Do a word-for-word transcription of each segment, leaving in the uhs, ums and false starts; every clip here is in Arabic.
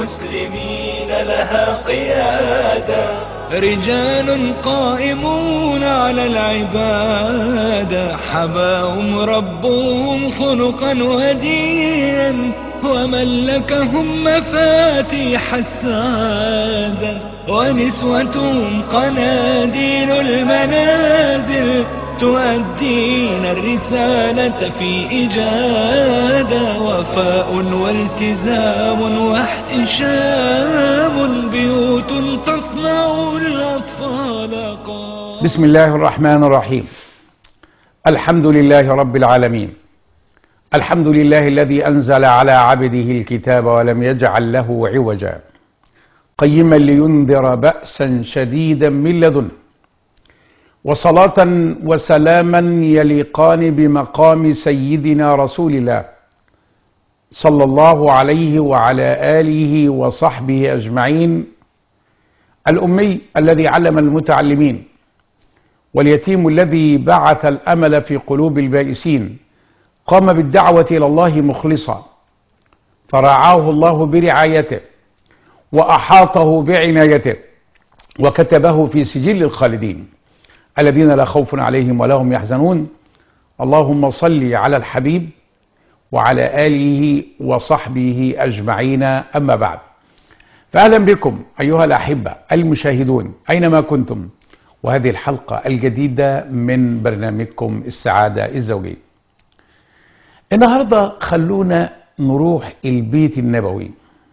المسلمين لها قيادة، رجال قائمون على العبادة، حماهم ربهم خلقا وهديا، وملكهم مفاتيح السعادة، ونسوة قناديل المنازل تؤدين الرسالة في إجادة، وفاء والتزام واحتشام، بيوت تصنع الأطفال قادة. بسم الله الرحمن الرحيم. الحمد لله رب العالمين، الحمد لله الذي أنزل على عبده الكتاب ولم يجعل له عوجا، قيما لينذر بأسا شديدا من لدنه، وصلاة وسلاما يليقان بمقام سيدنا رسول الله صلى الله عليه وعلى آله وصحبه أجمعين، الأمي الذي علم المتعلمين، واليتيم الذي بعث الأمل في قلوب البائسين، قام بالدعوة إلى الله مخلصا فرعاه الله برعايته وأحاطه بعنايته وكتبه في سجل الخالدين الذين لا خوف عليهم ولا هم يحزنون. اللهم صل على الحبيب وعلى آله وصحبه أجمعين، أما بعد، فأهلا بكم أيها الأحبة المشاهدون أينما كنتم، وهذه الحلقة الجديدة من برنامجكم السعادة الزوجية. النهاردة خلونا نروح البيت النبوي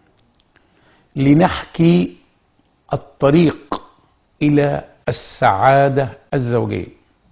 لنحكي الطريق إلى السعادة الزوجية.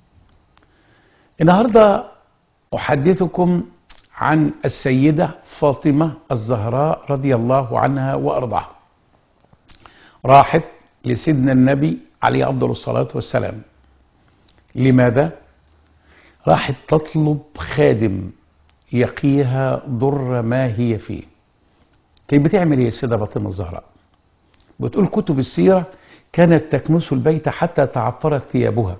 النهاردة أحدثكم عن السيدة فاطمة الزهراء رضي الله عنها وأرضاها. راحت لسيدنا النبي عليه أفضل الصلاة والسلام. لماذا؟ راحت تطلب خادم يقيها ضر ما هي فيه. كيف بتعمل ايه السيدة فاطمة الزهراء؟ بتقول كتب السيرة: كانت تكنس البيت حتى تعفرت ثيابها،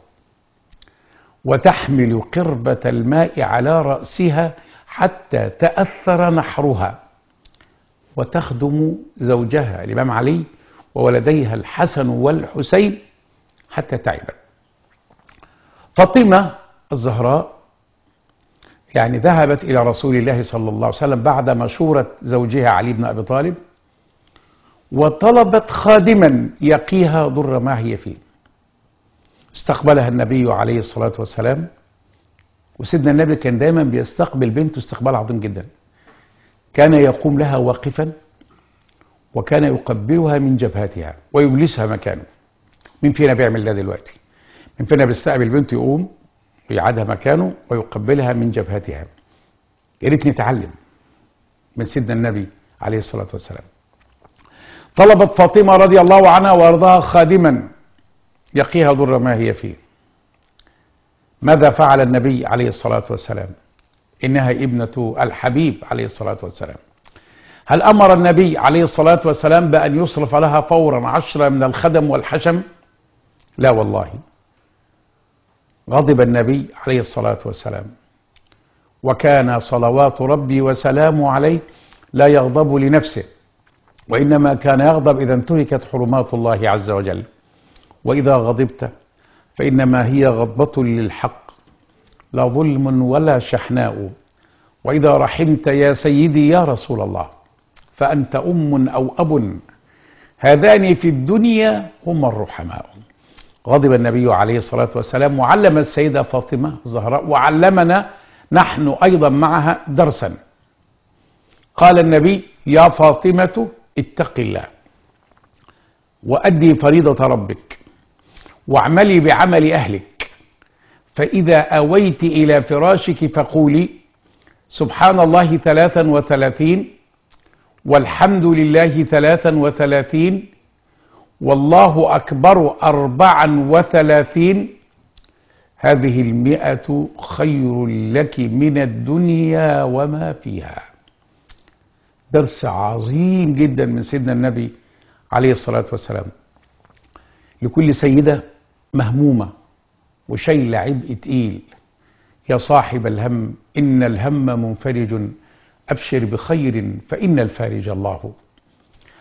وتحمل قربة الماء على رأسها حتى تأثر نحرها، وتخدم زوجها الإمام علي وولديها الحسن والحسين حتى تعبت. فاطمة الزهراء يعني ذهبت إلى رسول الله صلى الله عليه وسلم بعد مشورة زوجها علي بن أبي طالب، وطلبت خادما يقيها ضر ما هي فيه. استقبلها النبي عليه الصلاة والسلام، وسيدنا النبي كان دائما بيستقبل بنته استقبال عظيم جدا. كان يقوم لها واقفا، وكان يقبلها من جبهتها ويجلسها مكانه. مين فينا بيعمل ده دلوقتي؟ مين فينا بيستقبل بنته يقوم ويقعدها مكانه ويقبلها من جبهتها؟ يا ريت نتعلم من سيدنا النبي عليه الصلاة والسلام. طلبت فاطمة رضي الله عنها وارضاها خادما يقيها ضر ما هي فيه. ماذا فعل النبي عليه الصلاة والسلام؟ إنها ابنة الحبيب عليه الصلاة والسلام. هل أمر النبي عليه الصلاة والسلام بأن يصرف لها فورا عشرة من الخدم والحشم؟ لا والله. غضب النبي عليه الصلاة والسلام، وكان صلوات ربي وسلامه عليه لا يغضب لنفسه، وإنما كان يغضب إذا انتهكت حرمات الله عز وجل. وإذا غضبت فإنما هي غضبة للحق، لا ظلم ولا شحناء. وإذا رحمت يا سيدي يا رسول الله فأنت أم أو أب، هذان في الدنيا هما الرحماء. غضب النبي عليه الصلاة والسلام، وعلم السيدة فاطمة الزهراء وعلمنا نحن أيضا معها درسا. قال النبي: يا فاطمة اتق الله وأدي فريضة ربك واعملي بعمل أهلك، فإذا أويت إلى فراشك فقولي سبحان الله ثلاثا وثلاثين، والحمد لله ثلاثا وثلاثين، والله أكبر أربعا وثلاثين، هذه المئة خير لك من الدنيا وما فيها. درس عظيم جدا من سيدنا النبي عليه الصلاة والسلام لكل سيدة مهمومة وشايلة عبء تقيل. يا صاحب الهم إن الهم منفرج، أبشر بخير فإن الفارج الله.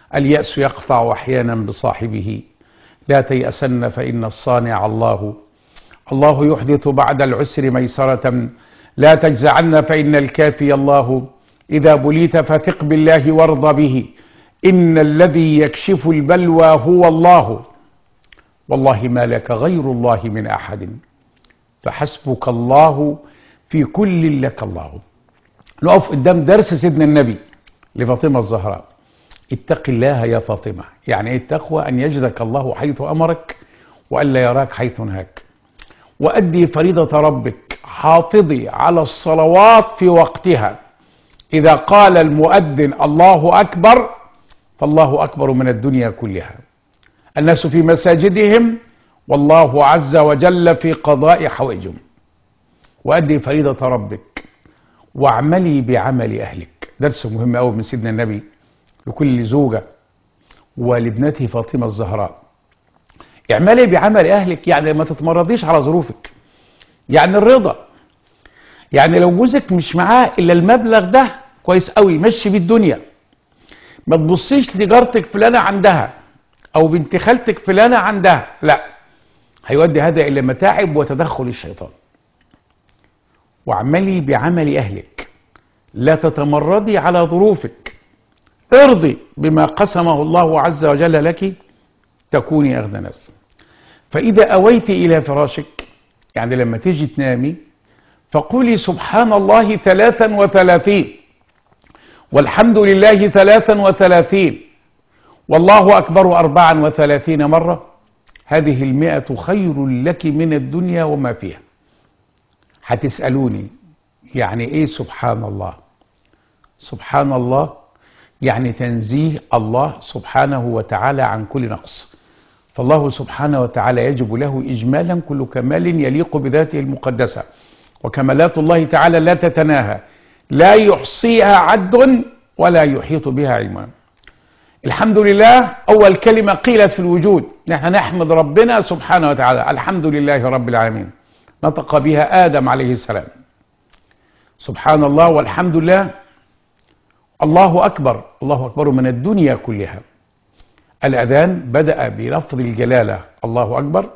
اليأس يقطع أحيانا بصاحبه، لا تيأسن فإن الصانع الله، الله يحدث بعد العسر ميسرة، لا تجزعن فإن الكافي الله، إذا بليت فثق بالله وارض به، إن الذي يكشف البلوى هو الله، والله ما لك غير الله من أحد، فحسبك الله في كل لك الله. نقف قدام درس سيدنا النبي لفاطمة الزهراء، اتق الله يا فاطمة. يعني ايه التقوى؟ أن يجدك الله حيث أمرك وألا يراك حيث نهاك، وأدي فريضة ربك، حافظي على الصلوات في وقتها، إذا قال المؤذن الله أكبر فالله أكبر من الدنيا كلها، الناس في مساجدهم والله عز وجل في قضاء حوائجهم، وأدي فريضة ربك، واعملي بعمل أهلك. درس مهم أوي من سيدنا النبي لكل زوجة ولابنته فاطمة الزهراء. اعملي بعمل أهلك، يعني ما تتمرضيش على ظروفك، يعني الرضا، يعني لو جوزك مش معاه إلا المبلغ ده كويس قوي مشي بيه الدنيا، ما تبصيش لجارتك فلانة عندها أو بنت خالتك فلانة عندها، لا، هيؤدي هذا إلى متاعب وتدخل الشيطان. واعملي بعمل أهلك، لا تتمردي على ظروفك، ارضي بما قسمه الله عز وجل لك تكوني أغنى نفس. فإذا أويت إلى فراشك، يعني لما تيجي تنامي، فقولي سبحان الله ثلاثا وثلاثين، والحمد لله ثلاثا وثلاثين، والله أكبر أربعا وثلاثين مرة، هذه المئة خير لك من الدنيا وما فيها. هتسألوني يعني إيه سبحان الله؟ سبحان الله يعني تنزيه الله سبحانه وتعالى عن كل نقص، فالله سبحانه وتعالى يجب له إجمالا كل كمال يليق بذاته المقدسة، وكمالات الله تعالى لا تتناهى، لا يحصيها عد ولا يحيط بها علم. الحمد لله أول كلمة قيلت في الوجود، نحن نحمد ربنا سبحانه وتعالى، الحمد لله رب العالمين، نطق بها آدم عليه السلام. سبحان الله والحمد لله، الله أكبر، الله أكبر من الدنيا كلها. الأذان بدأ بلفظ الجلالة الله أكبر،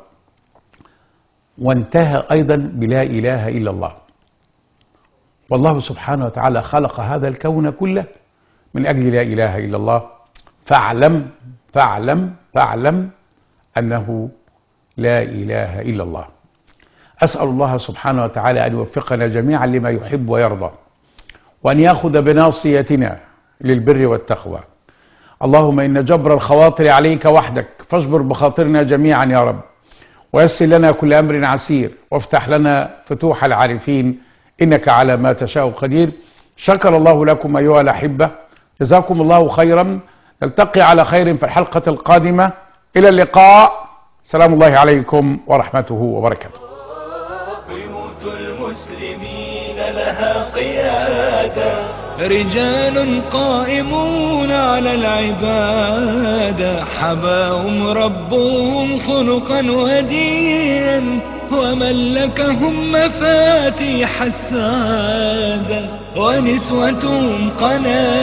وانتهى أيضا بلا إله إلا الله. والله سبحانه وتعالى خلق هذا الكون كله من أجل لا إله إلا الله، فاعلم فاعلم فاعلم أنه لا إله إلا الله. أسأل الله سبحانه وتعالى أن يوفقنا جميعا لما يحب ويرضى، وأن يأخذ بناصيتنا للبر والتقوى. اللهم إن جبر الخواطر عليك وحدك، فاجبر بخاطرنا جميعا يا رب، ويسر لنا كل أمر عسير، وافتح لنا فتوح العارفين، إنك على ما تشاء قدير. شكر الله لكم أيها الأحبة، جزاكم الله خيرا، نلتقي على خير في الحلقة القادمة، إلى اللقاء، سلام الله عليكم ورحمته وبركاته. بيوت المسلمين لها قيادة، رجال قائمون على العبادة، حباهم ربهم خلقا ودينا، وملكهم مفاتيح السعادة، ونسوة قناة